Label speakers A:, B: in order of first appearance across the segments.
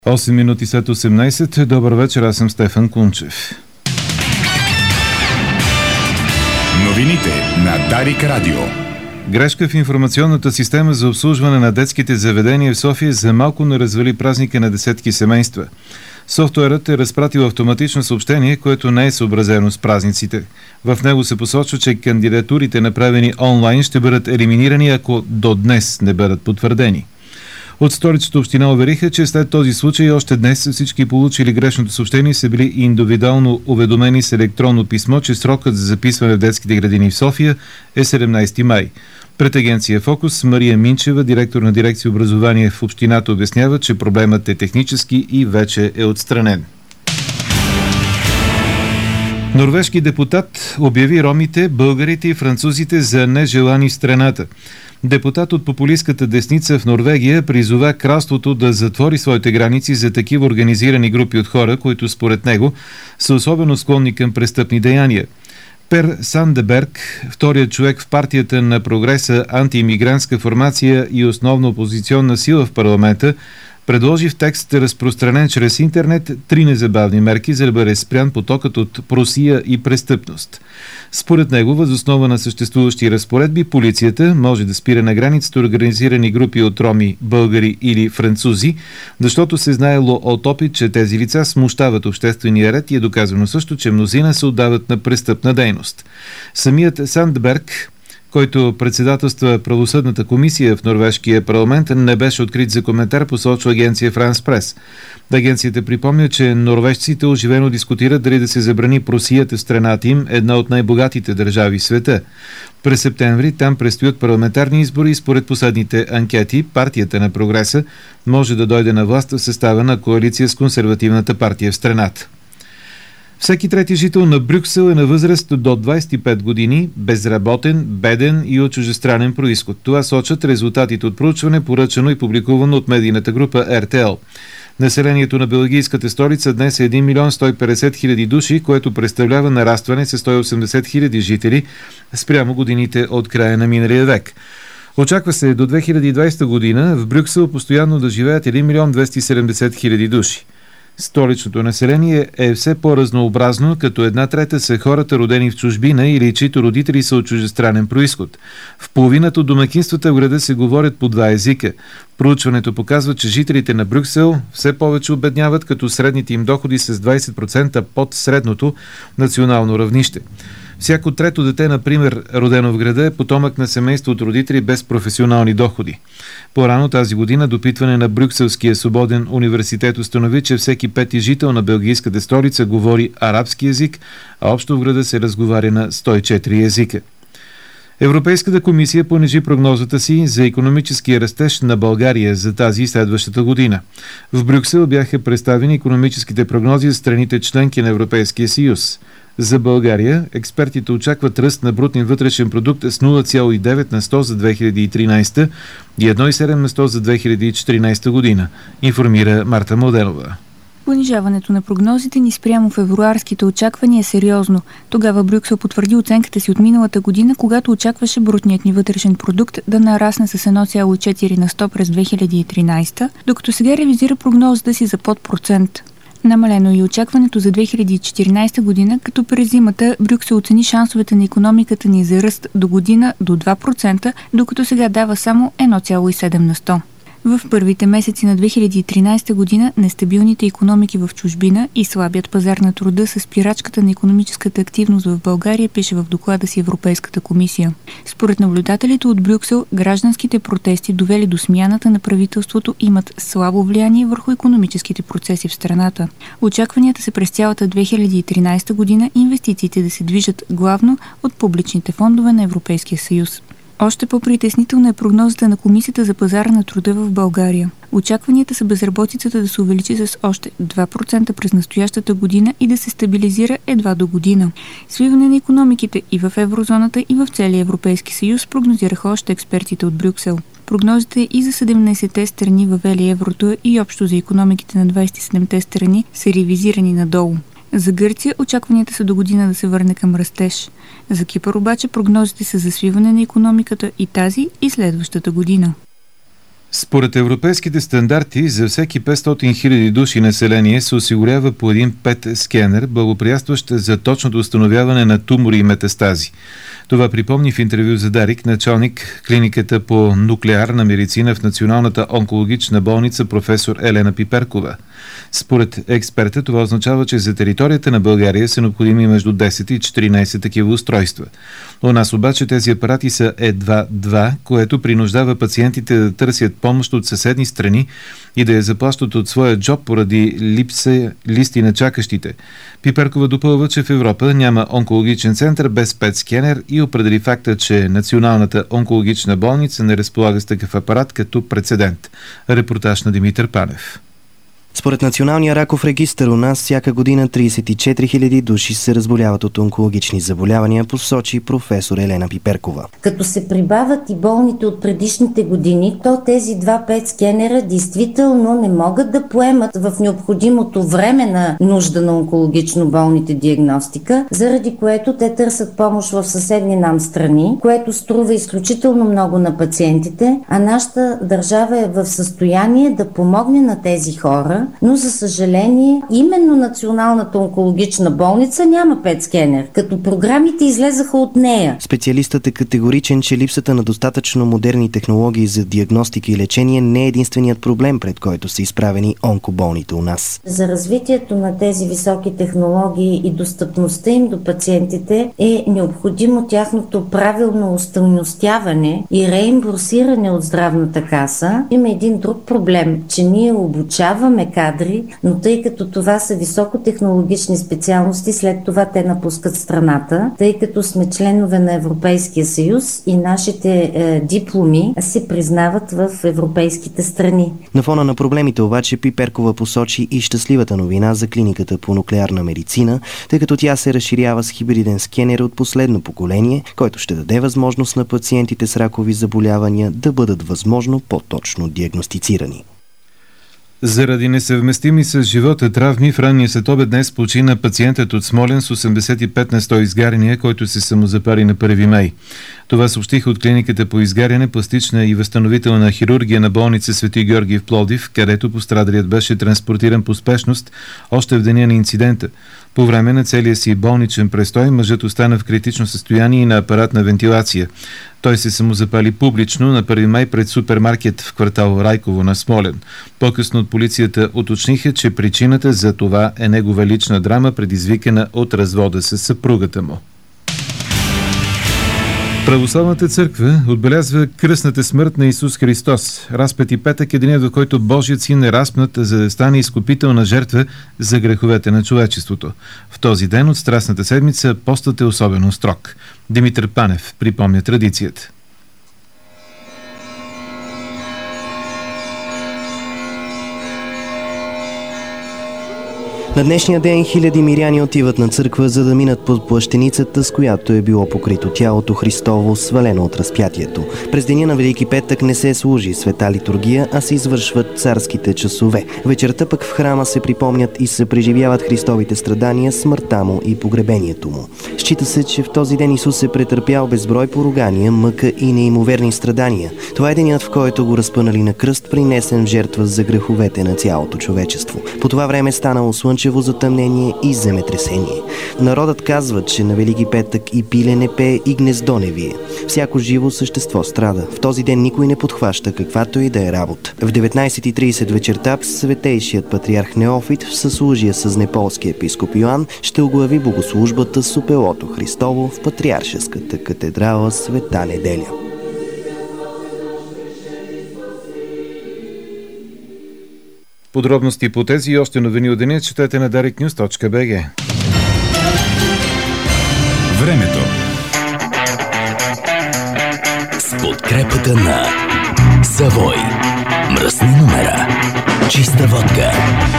A: 8 минути след 18. Добър вечер, аз съм Стефан Кунчев.
B: Новините на Дарик Радио.
A: Грешка в информационната система за обслужване на детските заведения в София за малко не развали празника на десетки семейства. Софтуерът е разпратил автоматично съобщение, което не е съобразено с празниците. В него се посочва, че кандидатурите, направени онлайн, ще бъдат елиминирани, ако до днес не бъдат потвърдени. От Столичната община увериха, че след този случай още днес всички получили грешното съобщение са били индивидуално уведомени с електронно писмо, че срокът за записване в детските градини в София е 17 май. Пред агенция Фокус Мария Минчева, директор на дирекция образование в общината, обяснява, че проблемът е технически и вече е отстранен. Норвежки депутат обяви ромите, българите и французите за нежелани в страната. Депутат от популистката десница в Норвегия призова кралството да затвори своите граници за такива организирани групи от хора, които според него са особено склонни към престъпни деяния. Пер Сандеберг, вторият човек в партията на Прогреса, антиимигрантска формация и основна опозиционна сила в парламента, предложи в текст, разпространен чрез интернет, 3 незабавни мерки, за да бъде спрян потокът от просия и престъпност. Според него, въз основа на съществуващи разпоредби, полицията може да спира на границата организирани групи от роми, българи или французи, защото се знаело от опит, че тези лица смущават обществения ред и е доказано също, че мнозина се отдават на престъпна дейност. Самият Сандберг, който председателства правосъдната комисия в норвежкия парламент, не беше открит за коментар, посочва агенция Франс Прес. Агенцията припомня, че норвежците оживено дискутират дали да се забрани просията в страната им, една от най-богатите държави в света. През септември там предстоят парламентарни избори и според последните анкети партията на Прогреса може да дойде на власт в състава на коалиция с консервативната партия в страната. Всеки трети жител на Брюксел е на възраст до 25 години, безработен, беден и от чуждестранен произход. Това сочат резултатите от проучване, поръчано и публикувано от медийната група РТЛ. Населението на белгийската столица днес е 1 милион 150 хиляди души, което представлява нарастване с 180 хиляди жители спрямо годините от края на миналия век. Очаква се до 2020 година в Брюксел постоянно да живеят 1 милион 270 хиляди души. Столичното население е все по-разнообразно, като 1/3 са хората родени в чужбина или чието родители са от чуждестранен произход. В половината от домакинствата в града се говорят по 2 езика. Проучването показва, че жителите на Брюксел все повече обедняват, като средните им доходи с 20% под средното национално равнище. Всяко трето дете, например, родено в града, е потомък на семейство от родители без професионални доходи. По-рано тази година допитване на Брюкселския свободен университет установи, че всеки пети жител на белгийската столица говори арабски език, а общо в града се разговаря на 104 езика. Европейската комисия понижи прогнозата си за икономическия растеж на България за тази и следващата година. В Брюксел бяха представени икономическите прогнози за страните членки на Европейския съюз. За България експертите очакват ръст на брутен вътрешен продукт с 0,9% за 2013 и 1,7% за 2014 година, информира Марта Младенова.
C: Понижаването на прогнозите ни спрямо февруарските очаквания е сериозно. Тогава Брюксел потвърди оценката си от миналата година, когато очакваше брутният ни вътрешен продукт да нарасне с 1,4% през 2013, докато сега ревизира прогнозата си за под процент. Намалено и очакването за 2014 година, като през зимата Брюксел оцени шансовете на икономиката ни за ръст до година до 2%, докато сега дава само 1,7%. В първите месеци на 2013 година нестабилните икономики в чужбина и слабият пазар на труда са спирачката на икономическата активност в България, пише в доклада си Европейската комисия. Според наблюдателите от Брюксел, гражданските протести, довели до смяната на правителството, имат слабо влияние върху икономическите процеси в страната. Очакванията са през цялата 2013 година инвестициите да се движат главно от публичните фондове на Европейския съюз. Още по-притеснителна е прогнозата на Комисията за пазара на труда в България. Очакванията са безработицата да се увеличи с още 2% през настоящата година и да се стабилизира едва до година. Свиване на икономиките и в еврозоната, и в целия Европейски съюз прогнозираха още експертите от Брюксел. Прогнозите и за 17-те страни въвели еврото и общо за икономиките на 27-те страни са ревизирани надолу. За Гърция очакванията са до година да се върне към растеж. За Кипър обаче прогнозите са за свиване на икономиката и тази и следващата година.
A: Според европейските стандарти, за всеки 500 000 души население се осигурява по един PET скенер, благоприятстващ за точното установяване на тумори и метастази. Това припомни в интервю за Дарик началник клиниката по нуклеарна медицина в Националната онкологична болница професор Елена Пиперкова. Според експерта, това означава, че за територията на България са необходими между 10 и 14 такива устройства. У нас обаче тези апарати са едва 2, което принуждава пациентите да търсят помощ от съседни страни и да я заплащат от своя джоб поради листи на чакащите. Пиперкова допълва, че в Европа няма онкологичен център без PET скенер и определи факта, че Националната онкологична болница не разполага с такъв апарат като прецедент. Репортаж на Димитър Панев.
D: Според Националния раков регистър у нас всяка година 34 000 души се разболяват от онкологични заболявания, посочи професор Елена Пиперкова.
E: Като се прибавят и болните от предишните години, то тези два PET скенера действително не могат да поемат в необходимото време на нужда на онкологично болните диагностика, заради което те търсят помощ в съседни нам страни, което струва изключително много на пациентите, а нашата държава е в състояние да помогне на тези хора, но за съжаление именно Националната онкологична болница няма PET скенер, като програмите излезаха от нея.
D: Специалистът е категоричен, че липсата на достатъчно модерни технологии за диагностика и лечение не е единственият проблем, пред който са изправени онкоболните у нас.
E: За развитието на тези високи технологии и достъпността им до пациентите е необходимо тяхното правилно остойностяване и реимбурсиране от здравната каса. Има един друг проблем, че ние обучаваме кадри, но тъй като това са високотехнологични специалности, след това те напускат страната, тъй като сме членове на Европейския съюз и нашите дипломи се признават в европейските страни.
D: На фона на проблемите обаче Пиперкова посочи и щастливата новина за клиниката по нуклеарна медицина, тъй като тя се разширява с хибриден скенер от последно поколение, който ще даде възможност на пациентите с ракови заболявания да бъдат възможно по-точно диагностицирани.
A: Заради несъвместими с живота травми в ранния следобед днес почина пациентът от Смолян с 85 на 100 изгаряния, който се самозапали на 1 май. Това съобщиха от клиниката по изгаряне, пластична и възстановителна хирургия на болница Свети Георги в Пловдив, където пострадалият беше транспортиран по спешност още в деня на инцидента. По време на целия си болничен престой мъжът остана в критично състояние и на апаратна вентилация. Той се самозапали публично на 1 май пред супермаркет в квартал Райково на Смолян. По-късно от полицията уточниха, че причината за това е негова лична драма, предизвикана от развода с съпругата му. Православната църква отбелязва кръстната смърт на Исус Христос. Разпети петък е денят, в който Божият син е разпнат, за да стане изкупителна жертва за греховете на човечеството. В този ден от Страстната седмица постът е особено строг. Димитър Панев припомня традицията.
D: На днешния ден хиляди миряни отиват на църква, за да минат под плащеницата, с която е било покрито тялото Христово, свалено от разпятието. През деня на Велики петък не се служи света литургия, а се извършват царските часове. Вечерта пък в храма се припомнят и се преживяват Христовите страдания, смъртта му и погребението му. Счита се, че в този ден Исус е претърпял безброй поругания, мъка и неимоверни страдания. Това е денят, в който го разпънали на кръст, принесен в жертва за греховете на цялото човечество. По това време станало слънчево затъмнение и земетресение. Народът казва, че на Велики петък и пиле не пее, и гнездо не вие. Всяко живо същество страда. В този ден никой не подхваща каквато и да е работа. В 19:30 вечерта светейшият патриарх Неофит в съслужие с неполския епископ Йоан ще оглави богослужбата с опелото Христово в Патриаршеската катедрала Света Неделя.
A: Подробности по тези и още новини от деня четете на dariknews.bg.
B: Времето.
F: С подкрепата на Савой. Мръсни номера. Чиста водка.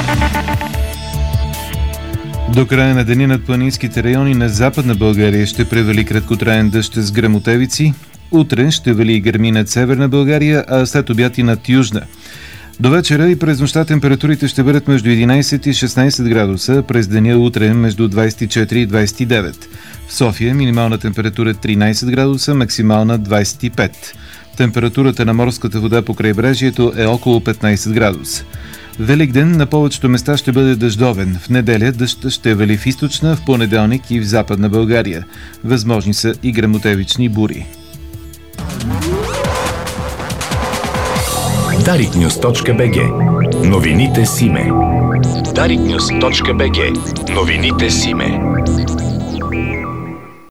A: До края на деня над планинските райони на Западна България ще превали краткотраен дъжд с гръмотевици. Утре ще вали и гърми над Северна България, а след обяд и над Южна. До вечера и през нощта температурите ще бъдат между 11 и 16 градуса, през деня утре между 24 и 29. В София минимална температура 13 градуса, максимална 25. Температурата на морската вода по крайбрежието е около 15 градуса. Великден на повечето места ще бъде дъждовен. В неделя дъждът ще вали в източна, в понеделник и в западна България. Възможни са и гръмотевични бури.
B: Dariknews.bg. Новините Симе. Dariknews.bg. Новините Симе.